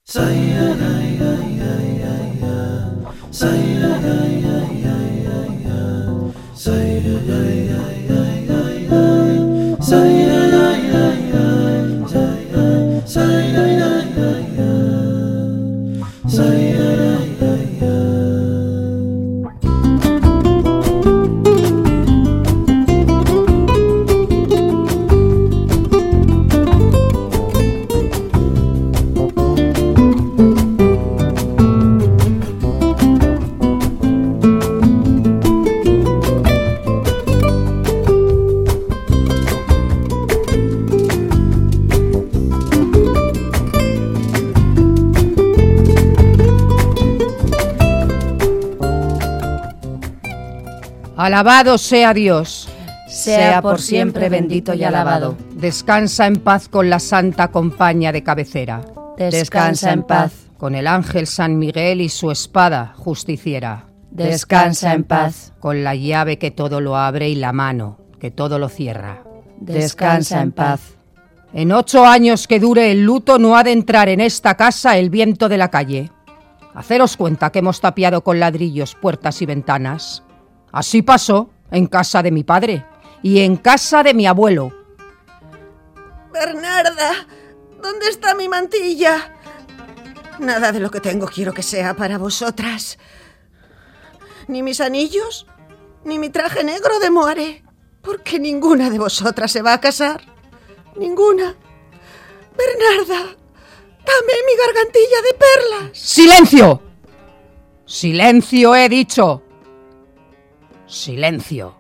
Alabado sea Dios. Sea por siempre bendito y alabado. Descansa en paz con la santa compañía de cabecera. Descansa en paz. Con el ángel San Miguel y su espada justiciera. Descansa en paz. Con la llave que todo lo abre y la mano que todo lo cierra. Descansa en paz. En 8 años que dure el luto no ha de entrar en esta casa el viento de la calle. Haceros cuenta que hemos tapiado con ladrillos puertas y ventanas. Así pasó en casa de mi padre y en casa de mi abuelo. Bernarda, ¿dónde está mi mantilla? Nada de lo que tengo quiero que sea para vosotras. Ni mis anillos, ni mi traje negro de moaré, porque ninguna de vosotras se va a casar. Ninguna. Bernarda, dame mi gargantilla de perlas. ¡Silencio! ¡Silencio, he dicho! ¡Silencio!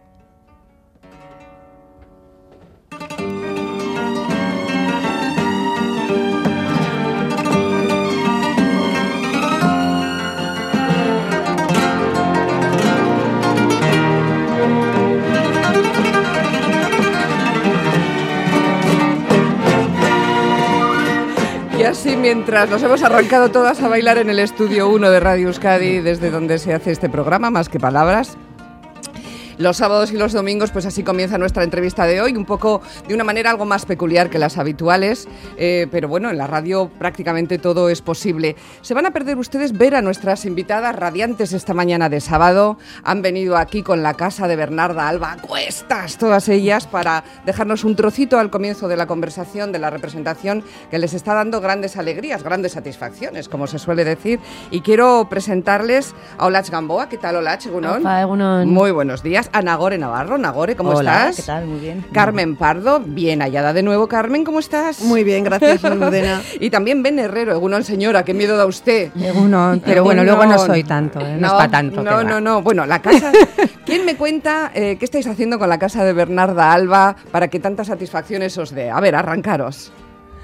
Y así, mientras nos hemos arrancado todas a bailar en el estudio 1 de Radio Euskadi, desde donde se hace este programa, Más que Palabras, los sábados y los domingos, pues así comienza nuestra entrevista de hoy, un poco de una manera algo más peculiar que las habituales, pero bueno, en la radio prácticamente todo es posible. Se van a perder ustedes ver a nuestras invitadas radiantes esta mañana de sábado. Han venido aquí con la casa de Bernarda Alba a cuestas, todas ellas, para dejarnos un trocito al comienzo de la conversación, de la representación, que les está dando grandes alegrías, grandes satisfacciones, como se suele decir. Y quiero presentarles a Olatz Gamboa. ¿Qué tal, Olatz? Egunon. Opa, egunon. Muy buenos días. A Nagore Navarro. Nagore, ¿cómo Hola, estás? ¿qué tal? Muy bien. Carmen Pardo, bien hallada de nuevo. Carmen, ¿cómo estás? Muy bien, gracias, Almudena. Y también Ben Herrero. Egunon, señora, qué miedo da usted. Egunon, pero bueno, luego no soy tanto, ¿eh? No es para tanto. No. Bueno, la casa... ¿Quién me cuenta qué estáis haciendo con la casa de Bernarda Alba para que tantas satisfacciones os dé? A ver, arrancaros.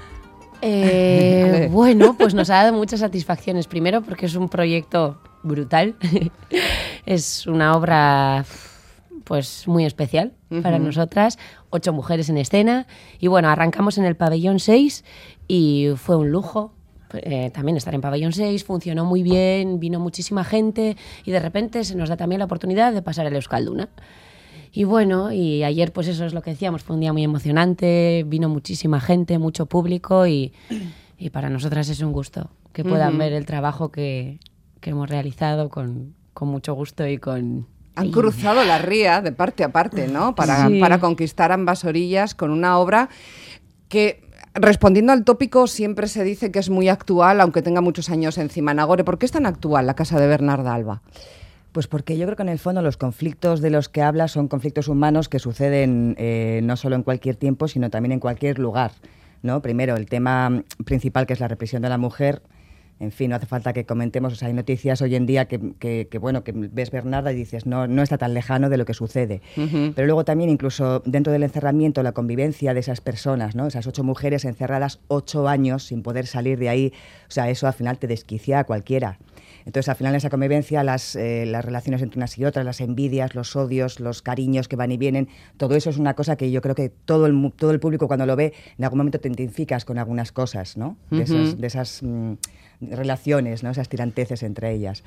Bueno, pues nos ha dado muchas satisfacciones. Primero porque es un proyecto brutal. Es una obra pues muy especial para nosotras. 8 mujeres en escena. Y bueno, arrancamos en el pabellón 6 y fue un lujo. También estar en pabellón 6, funcionó muy bien, vino muchísima gente y de repente se nos da también la oportunidad de pasar el Euskalduna. Y bueno, y ayer pues eso es lo que decíamos, fue un día muy emocionante, vino muchísima gente, mucho público y para nosotras es un gusto que puedan ver el trabajo que hemos realizado con mucho gusto y con... Han cruzado la ría de parte a parte, ¿no? Para conquistar ambas orillas con una obra que, respondiendo al tópico, siempre se dice que es muy actual, aunque tenga muchos años encima. Nagore, ¿por qué es tan actual la casa de Bernarda Alba? Pues porque yo creo que en el fondo los conflictos de los que habla son conflictos humanos que suceden no solo en cualquier tiempo, sino también en cualquier lugar, ¿no? Primero, el tema principal, que es la represión de la mujer. En fin, no hace falta que comentemos, o sea, hay noticias hoy en día que ves Bernarda y dices, no está tan lejano de lo que sucede. Pero luego también, incluso dentro del encerramiento, la convivencia de esas personas, ¿no? Esas 8 mujeres encerradas 8 años sin poder salir de ahí, o sea, eso al final te desquicia a cualquiera. Entonces, al final, en esa convivencia, las relaciones entre unas y otras, las envidias, los odios, los cariños que van y vienen, todo eso es una cosa que yo creo que todo el público, cuando lo ve, en algún momento te identificas con algunas cosas, ¿no? De esas relaciones, ¿no? Esas tiranteces entre ellas.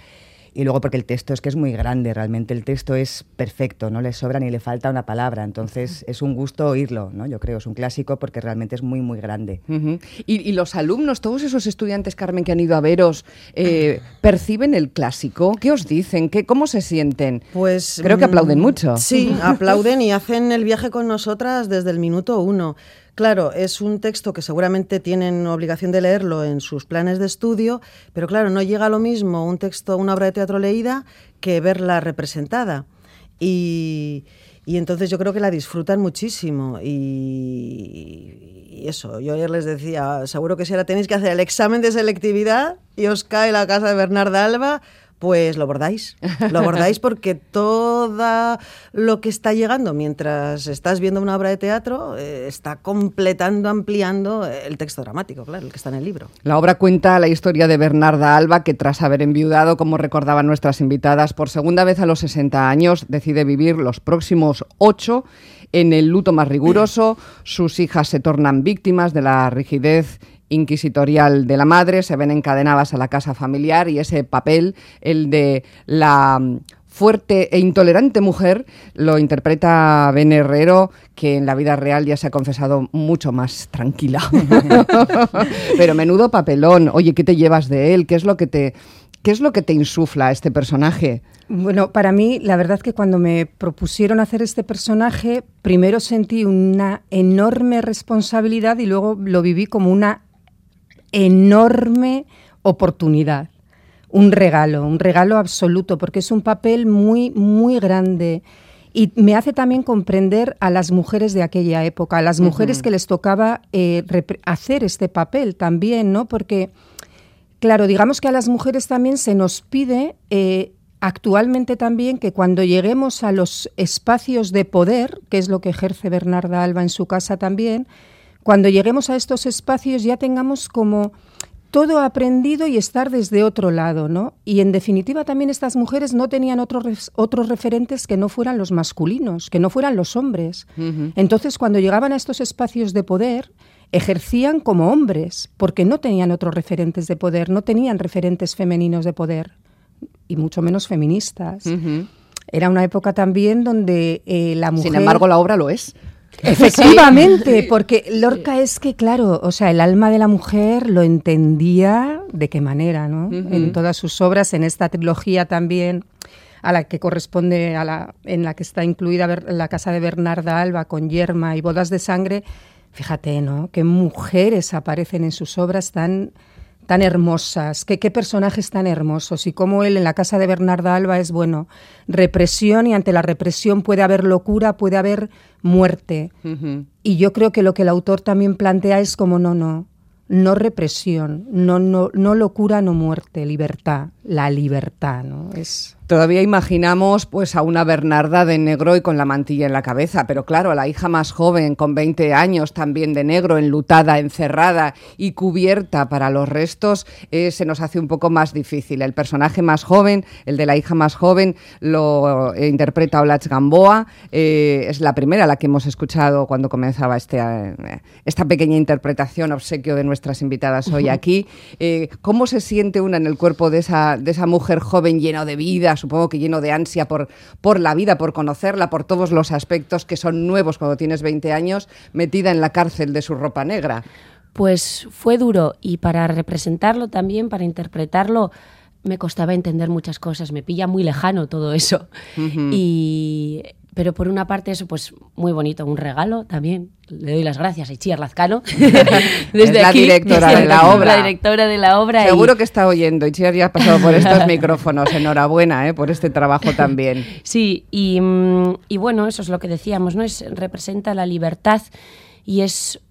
Y luego porque el texto es que es muy grande, realmente el texto es perfecto, no le sobra ni le falta una palabra, entonces es un gusto oírlo, ¿no? Yo creo, es un clásico porque realmente es muy, muy grande. ¿Y los alumnos, todos esos estudiantes, Carmen, que han ido a veros, perciben el clásico? ¿Qué os dicen? ¿Cómo se sienten? Pues creo que aplauden mucho. Sí, aplauden y hacen el viaje con nosotras desde el minuto 1. Claro, es un texto que seguramente tienen obligación de leerlo en sus planes de estudio, pero claro, no llega a lo mismo un texto, una obra de teatro leída que verla representada. Y entonces yo creo que la disfrutan muchísimo. Y eso, yo ayer les decía, seguro que si ahora tenéis que hacer el examen de selectividad y os cae la casa de Bernarda Alba, pues lo bordáis porque todo lo que está llegando mientras estás viendo una obra de teatro está completando, ampliando el texto dramático, claro, el que está en el libro. La obra cuenta la historia de Bernarda Alba, que tras haber enviudado, como recordaban nuestras invitadas, por segunda vez a los 60 años, decide vivir los próximos 8 en el luto más riguroso. Sus hijas se tornan víctimas de la rigidez inquisitorial de la madre, se ven encadenadas a la casa familiar y ese papel, el de la fuerte e intolerante mujer, lo interpreta Ben Herrero, que en la vida real ya se ha confesado mucho más tranquila. Pero menudo papelón. Oye, ¿qué te llevas de él? ¿Qué es lo que te insufla este personaje? Bueno, para mí, la verdad que cuando me propusieron hacer este personaje, primero sentí una enorme responsabilidad y luego lo viví como una enorme oportunidad. Un regalo absoluto, porque es un papel muy, muy grande. Y me hace también comprender a las mujeres de aquella época, a las mujeres que les tocaba hacer este papel también, ¿no? Porque, claro, digamos que a las mujeres también se nos pide actualmente también que cuando lleguemos a los espacios de poder, que es lo que ejerce Bernarda Alba en su casa también, cuando lleguemos a estos espacios ya tengamos como todo aprendido y estar desde otro lado, ¿no? Y en definitiva también estas mujeres no tenían otros referentes que no fueran los masculinos, que no fueran los hombres. Entonces cuando llegaban a estos espacios de poder ejercían como hombres, porque no tenían otros referentes de poder, no tenían referentes femeninos de poder, y mucho menos feministas. Era una época también donde la mujer... Sin embargo, la obra lo es. Efectivamente, porque Lorca es que, claro, o sea, el alma de la mujer lo entendía de qué manera, ¿no? En todas sus obras, en esta trilogía también, a la que corresponde, en la que está incluida la casa de Bernarda Alba con Yerma y Bodas de Sangre, fíjate, ¿no? Qué mujeres aparecen en sus obras tan hermosas, qué personajes tan hermosos, y cómo él en la casa de Bernarda Alba es, bueno, represión, y ante la represión puede haber locura, puede haber muerte. Y yo creo que lo que el autor también plantea es como no represión, no locura, no muerte, libertad, la libertad, ¿no? Es... Todavía imaginamos pues a una Bernarda de negro y con la mantilla en la cabeza, pero claro, a la hija más joven, con 20 años, también de negro, enlutada, encerrada y cubierta para los restos, se nos hace un poco más difícil. El personaje más joven, el de la hija más joven, lo interpreta Olatz Gamboa, es la primera, la que hemos escuchado cuando comenzaba esta pequeña interpretación, obsequio de nuestras invitadas hoy aquí. ¿Cómo se siente una en el cuerpo de esa mujer joven, lleno de vida, supongo que lleno de ansia por la vida, por conocerla, por todos los aspectos que son nuevos cuando tienes 20 años, metida en la cárcel de su ropa negra? Pues fue duro, y para representarlo también, para interpretarlo, me costaba entender muchas cosas, me pilla muy lejano todo eso. Pero por una parte eso, pues muy bonito, un regalo también. Le doy las gracias a Itziar Lazcano. Es la directora de la obra. La directora de la obra. Seguro que está oyendo. Itziar ya ha pasado por estos micrófonos. Enhorabuena por este trabajo también. Sí, y bueno, eso es lo que decíamos, ¿no? Representa la libertad y es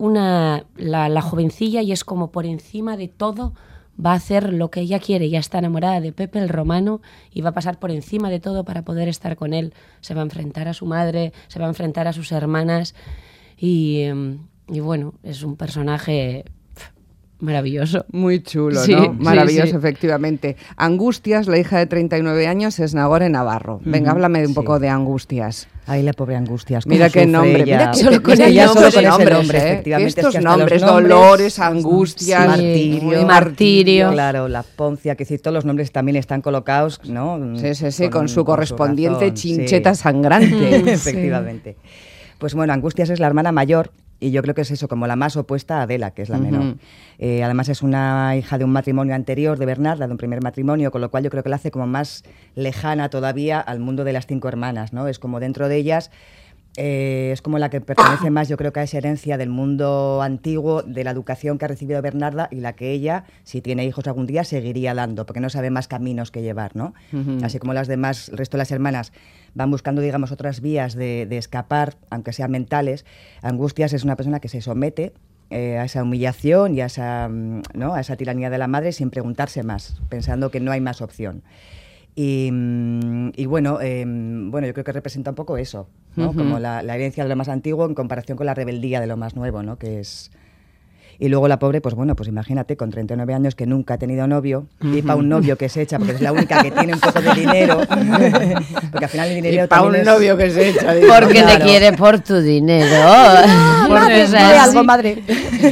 la jovencilla, y es como por encima de todo va a hacer lo que ella quiere. Ya está enamorada de Pepe el Romano y va a pasar por encima de todo para poder estar con él. Se va a enfrentar a su madre, se va a enfrentar a sus hermanas y bueno, es un personaje Maravilloso. Muy chulo, Sí, ¿no? sí, Maravilloso, sí. efectivamente. Angustias, la hija de 39 años, es Nagore Navarro. Venga, háblame un poco de Angustias. Ay, la pobre Angustias. cómo Mira qué sufre nombre, ella. mira que Solo con Mira, el ya nombre, solo con ese nombres, nombre, que efectivamente. estos es que hasta los nombres, Dolores, Angustias, Martirio. Martirio. Claro, la Poncia, que decir, todos los nombres también están colocados, ¿no? Sí, con su correspondiente razón, chincheta sí. sangrante. Efectivamente. Pues bueno, Angustias es la hermana mayor y yo creo que es eso, como la más opuesta a Adela, que es la menor. Además es una hija de un matrimonio anterior de Bernarda, de un primer matrimonio, con lo cual yo creo que la hace como más lejana todavía al mundo de las 5 hermanas, ¿no? Es como dentro de ellas... es como la que pertenece más, yo creo, que a esa herencia del mundo antiguo, de la educación que ha recibido Bernarda y la que ella, si tiene hijos algún día, seguiría dando, porque no sabe más caminos que llevar, ¿no? Así como las demás, el resto de las hermanas van buscando, digamos, otras vías de escapar, aunque sean mentales. Angustias es una persona que se somete a esa humillación y a esa, ¿no? a esa tiranía de la madre sin preguntarse más, pensando que no hay más opción. Y bueno, yo creo que representa un poco eso, ¿no? Como la herencia de lo más antiguo en comparación con la rebeldía de lo más nuevo, ¿no? Que es... Y luego la pobre, pues bueno, pues imagínate, con 39 años que nunca ha tenido novio, y para un novio que se echa, porque es la única que tiene un poco de dinero, porque al final el dinero Para un también novio que se echa. Porque Claro. te quiere por tu dinero. Madre, Es dile así. algo, madre.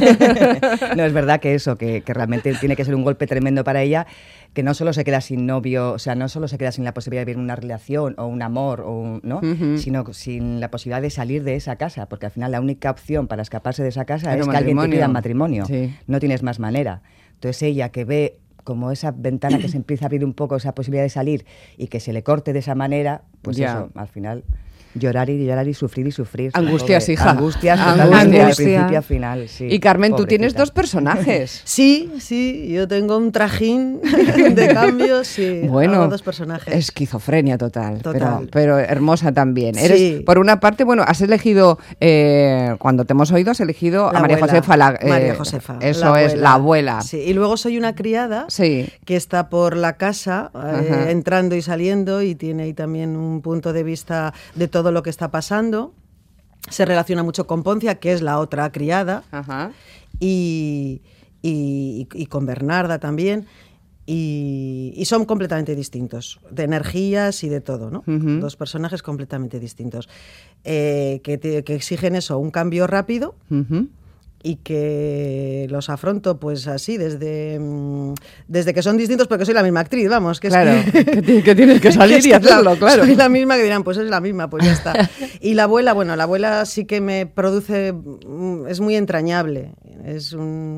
No, es verdad que eso, que realmente tiene que ser un golpe tremendo para ella, que no solo se queda sin novio, o sea, no solo se queda sin la posibilidad de vivir una relación o un amor, ¿no? Sino sin la posibilidad de salir de esa casa, porque al final la única opción para escaparse de esa casa Era es que alguien te matrimonio. pida matrimonio. Sí. No tienes más manera. Entonces ella, que ve como esa ventana que se empieza a abrir un poco, esa posibilidad de salir, y que se le corte de esa manera, pues Ya. eso, al final... Llorar y sufrir y sufrir. Angustias, Pobre. hija. Angustias, Angustias. totalmente, Angustia. de principio a final, sí. Y Carmen, tú tienes Pobrecita. 2 personajes. Sí, yo tengo un trajín de cambios, sí, Bueno, hago 2 personajes. esquizofrenia total, Total. pero hermosa también. Sí. Eres, por una parte, bueno, has elegido, cuando te hemos oído, has elegido La a María abuela, Josefa. María Josefa. Eso es, la abuela. Sí, y luego soy una criada Sí. que está por la casa, Ajá. entrando y saliendo, y tiene ahí también un punto de vista de todo lo que está pasando. Se relaciona mucho con Poncia, que es la otra criada, Ajá. y con Bernarda también. Y son completamente distintos, de energías y de todo, ¿no? 2 personajes completamente distintos, que exigen eso, un cambio rápido, Ujú. y que los afronto pues así, desde que son distintos, porque soy la misma actriz, vamos, que Claro, es que tienes que salir y hacerlo, claro. Soy la misma, que dirán, pues es la misma, pues ya está. Y la abuela sí que me produce, es muy entrañable, es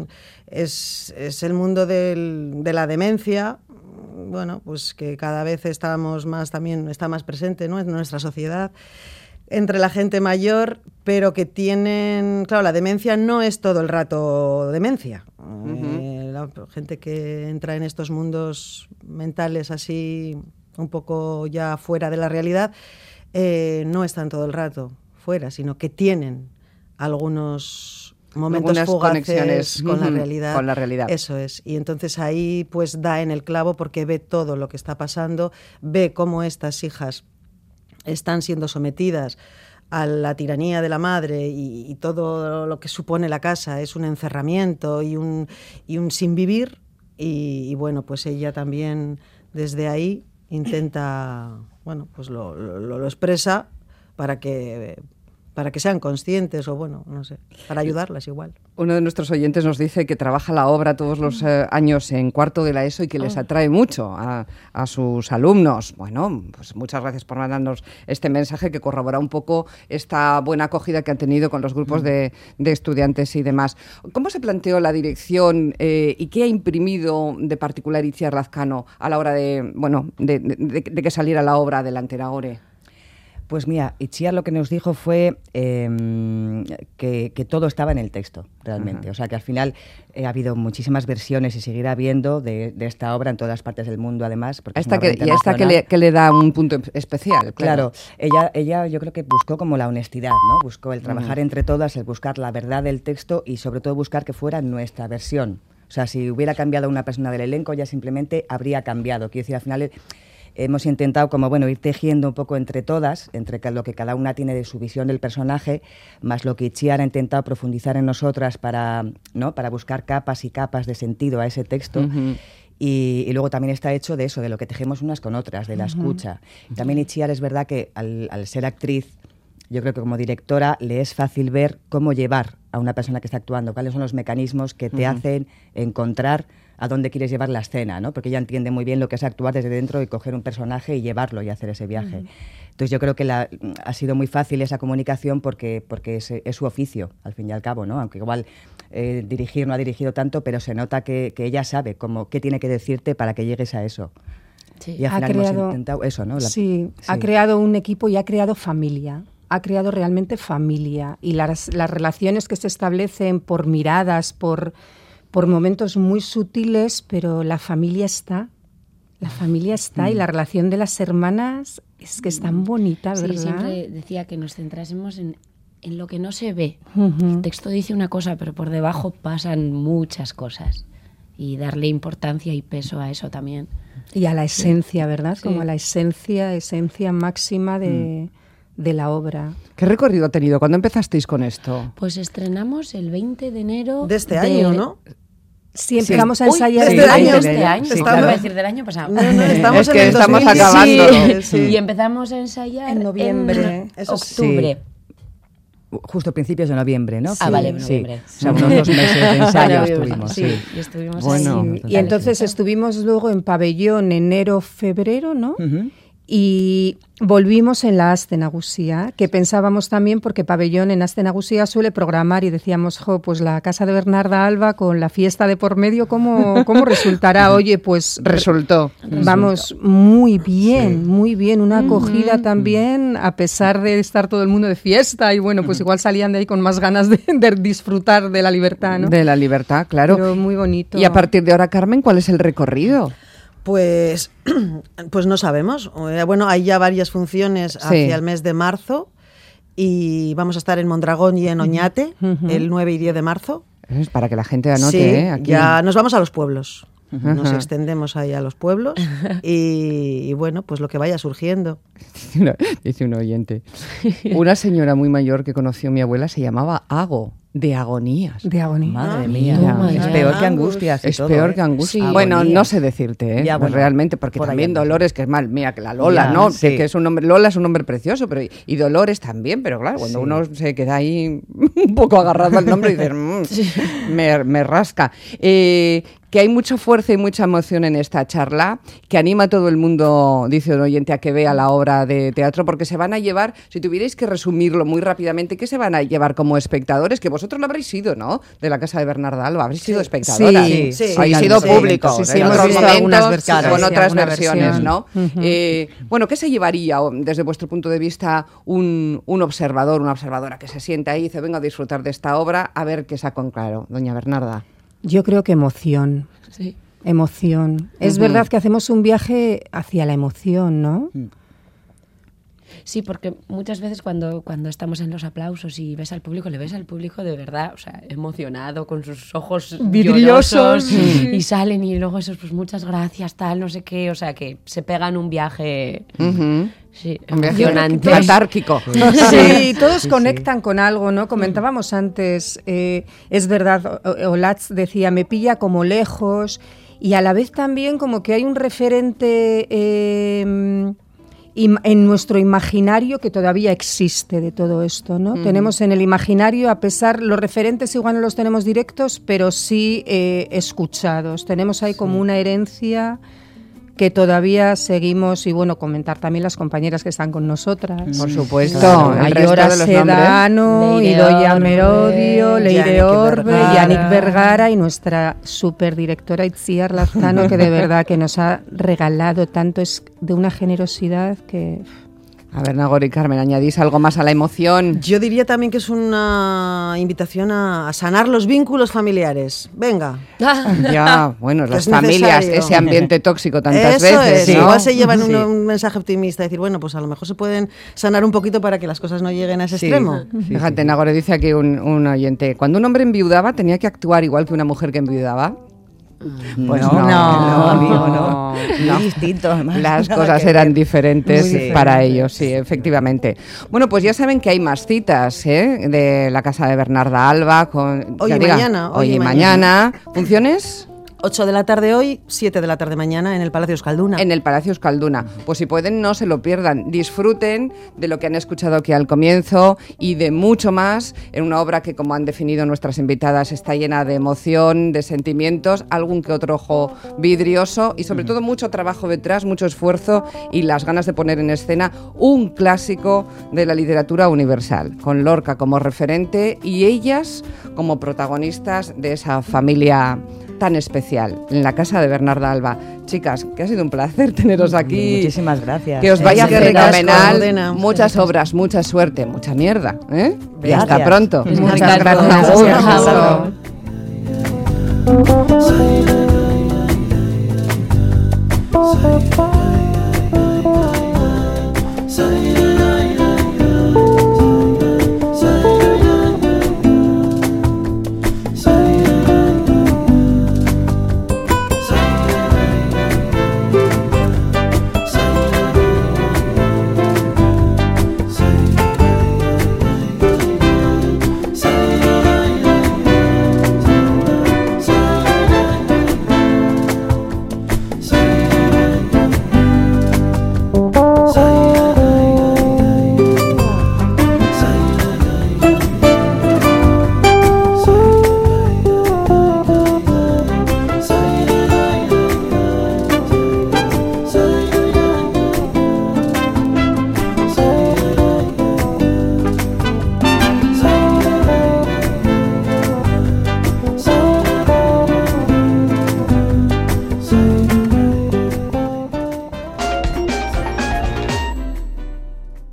el mundo de la demencia, bueno, pues que cada vez estamos más, también está más presente, ¿no?, en nuestra sociedad, entre la gente mayor, pero que tienen... Claro, la demencia no es todo el rato demencia. La gente que entra en estos mundos mentales así, un poco ya fuera de la realidad, no están todo el rato fuera, sino que tienen algunos momentos Algunas fugaces conexiones, con la realidad. con la realidad. Eso es. Y entonces ahí pues da en el clavo, porque ve todo lo que está pasando, ve cómo estas hijas están siendo sometidas a la tiranía de la madre, y todo lo que supone la casa es un encerramiento y un sin vivir, y bueno, pues ella también desde ahí intenta, bueno, pues lo expresa para que sean conscientes, o bueno, no sé, para ayudarlas igual. Uno de nuestros oyentes nos dice que trabaja la obra todos los años en cuarto de la ESO y que les atrae mucho a sus alumnos. Bueno, pues muchas gracias por mandarnos este mensaje que corrobora un poco esta buena acogida que han tenido con los grupos de estudiantes y demás. ¿Cómo se planteó la dirección y qué ha imprimido de particular Itziar Lazcano a la hora de que saliera la obra delantera ahora? Pues mira, Itziar lo que nos dijo fue que todo estaba en el texto, realmente. Ajá. O sea, que al final ha habido muchísimas versiones y seguirá habiendo de esta obra en todas partes del mundo, además. Porque es una obra internacional. que le da un punto especial. Claro, ella yo creo que buscó como la honestidad, ¿no? Buscó el trabajar entre todas, el buscar la verdad del texto y sobre todo buscar que fuera nuestra versión. O sea, si hubiera cambiado una persona del elenco, ya simplemente habría cambiado. Quiero decir, al final... hemos intentado como, bueno, ir tejiendo un poco entre todas, entre lo que cada una tiene de su visión del personaje, más lo que Itziar ha intentado profundizar en nosotras para buscar capas y capas de sentido a ese texto. Uh-huh. Y luego también está hecho de eso, de lo que tejemos unas con otras, de la escucha. Y también Itziar es verdad que al ser actriz, yo creo que como directora le es fácil ver cómo llevar a una persona que está actuando, cuáles son los mecanismos que te hacen encontrar a dónde quieres llevar la escena, ¿no? Porque ella entiende muy bien lo que es actuar desde dentro y coger un personaje y llevarlo y hacer ese viaje. Entonces yo creo que ha sido muy fácil esa comunicación porque es su oficio, al fin y al cabo, ¿no? Aunque igual dirigir no ha dirigido tanto, pero se nota que ella sabe qué tiene que decirte para que llegues a eso. Sí. Y al final hemos intentado eso, ¿no? Ha creado un equipo y ha creado familia. Ha creado realmente familia. Y las relaciones que se establecen por miradas, por momentos muy sutiles, pero la familia está. La familia está y la relación de las hermanas es que es tan bonita, ¿verdad? Sí, siempre decía que nos centrásemos en lo que no se ve. El texto dice una cosa, pero por debajo pasan muchas cosas. Y darle importancia y peso a eso también. Y a la esencia, ¿verdad? Sí. Como a la esencia máxima de la obra. ¿Qué recorrido ha tenido? ¿Cuándo empezasteis con esto? Pues estrenamos el 20 de enero... De este año, ¿no? Sí, empezamos a ensayar de este año. Este año. Sí, Claro, claro. iba a decir del año pasado. No, estamos Es en que el estamos 2017. acabándolo. Sí. Y empezamos a ensayar En noviembre. en octubre. Justo a principios de noviembre, ¿no? Ah, vale, noviembre. Sí. O sea, unos 2 meses de ensayo estuvimos. Sí, y estuvimos Bueno, ahí. Y entonces estuvimos luego en Pabellón enero, febrero, ¿no? Uh-huh. Y volvimos en la Aste Nagusia, que pensábamos también, porque Pabellón en Aste Nagusia suele programar y decíamos, pues la casa de Bernarda Alba con la fiesta de por medio, ¿cómo resultará? Oye, pues Resultó. Vamos, muy bien, una acogida también, a pesar de estar todo el mundo de fiesta y bueno, pues igual salían de ahí con más ganas de disfrutar de la libertad, ¿no? De la libertad, claro. Pero muy bonito. Y a partir de ahora, Carmen, ¿cuál es el recorrido? Pues no sabemos. Bueno, hay ya varias funciones hacia el mes de marzo y vamos a estar en Mondragón y en Oñate el 9 y 10 de marzo. Es para que la gente anote, Sí, aquí. ya nos vamos a los pueblos. Nos extendemos ahí a los pueblos y bueno, pues lo que vaya surgiendo. Dice un oyente. Una señora muy mayor que conoció mi abuela se llamaba Ago, de agonías. De agonía. Madre mía, toma es ya. peor que angustias. Es y todo, peor que angustia. Sí. Bueno, Agonía. no sé decirte, Ya, bueno, realmente, porque por ahí también anda. Dolores, que es mal mía que la Lola, Ya, ¿no? sí. Que es un nombre, Lola es un nombre precioso, pero y Dolores también, pero claro, cuando Sí. uno se queda ahí un poco agarrado al nombre y dices, me rasca. Que hay mucha fuerza y mucha emoción en esta charla, que anima a todo el mundo, dice un oyente, a que vea la obra de teatro, porque se van a llevar, si tuvierais que resumirlo muy rápidamente, ¿qué se van a llevar como espectadores? Que vosotros lo habréis sido, ¿no? De la casa de Bernarda Alba, habréis sido espectadoras. Sí, sí. Habéis Sí, sido sí, públicos. sí, sí, en hemos otros visto momentos, algunas versiones, con sí, otras alguna versiones, versión. ¿no? Bueno, ¿qué se llevaría, desde vuestro punto de vista, un observador, una observadora que se sienta ahí y dice, vengo a disfrutar de esta obra, a ver qué saco en claro? Doña Bernarda. Yo creo que emoción. Sí. Emoción. Es verdad que hacemos un viaje hacia la emoción, ¿no? Sí, porque muchas veces cuando estamos en los aplausos y ves al público, le ves al público de verdad, o sea, emocionado, con sus ojos Vidriosos. llorosos, y salen y luego esos, pues muchas gracias, tal, no sé qué, o sea, que se pegan un viaje, sí, Un viaje emocionante. catárquico. Sí, todos conectan con algo, ¿no? Comentábamos antes, es verdad, Olatz decía, me pilla como lejos, y a la vez también como que hay un referente en nuestro imaginario que todavía existe de todo esto, ¿no? Tenemos en el imaginario, a pesar, los referentes igual no los tenemos directos, pero sí escuchados. Tenemos ahí como una herencia que todavía seguimos, y bueno, comentar también las compañeras que están con nosotras. Por supuesto. Claro, el resto Ayora de los Sedano, Leire Idoia Orbe, Merodio, Leire Yannick Orbe, Vergara. Yannick Vergara y nuestra superdirectora Itziar Lazano, que de verdad que nos ha regalado tanto, es de una generosidad que... A ver, Nagore y Carmen, ¿añadís algo más a la emoción? Yo diría también que es una invitación a sanar los vínculos familiares. Venga. Ya, bueno, las Es familias, necesario. ese ambiente tóxico tantas Eso veces, es. ¿no? Igual se llevan Sí. un mensaje optimista, decir, bueno, pues a lo mejor se pueden sanar un poquito para que las cosas no lleguen a ese Sí. extremo. Fíjate, Nagore dice aquí un oyente, cuando un hombre enviudaba tenía que actuar igual que una mujer que enviudaba. Pues no, amigo, no. Muy distinto, además. Las Nada cosas que eran ver. diferentes Muy diferente. para ellos, sí, efectivamente. Bueno, pues ya saben que hay más citas de la casa de Bernarda Alba. Hoy ya y diga, mañana, Hoy y mañana. ¿Funciones? 8 de la tarde hoy, 7 de la tarde mañana en el Palacio Euskalduna. En el Palacio Euskalduna. Pues si pueden, no se lo pierdan. Disfruten de lo que han escuchado aquí al comienzo y de mucho más en una obra que, como han definido nuestras invitadas, está llena de emoción, de sentimientos, algún que otro ojo vidrioso y sobre todo mucho trabajo detrás, mucho esfuerzo y las ganas de poner en escena un clásico de la literatura universal, con Lorca como referente y ellas como protagonistas de esa familia tan especial, en la casa de Bernarda Alba. Chicas, que ha sido un placer teneros aquí. Muchísimas gracias. Que os vaya Sí, ricasco, fenomenal. Almudena. Muchas obras, mucha suerte, mucha mierda. Y Gracias. hasta pronto. Muchas Muchas gracias. gracias. Agur. Soy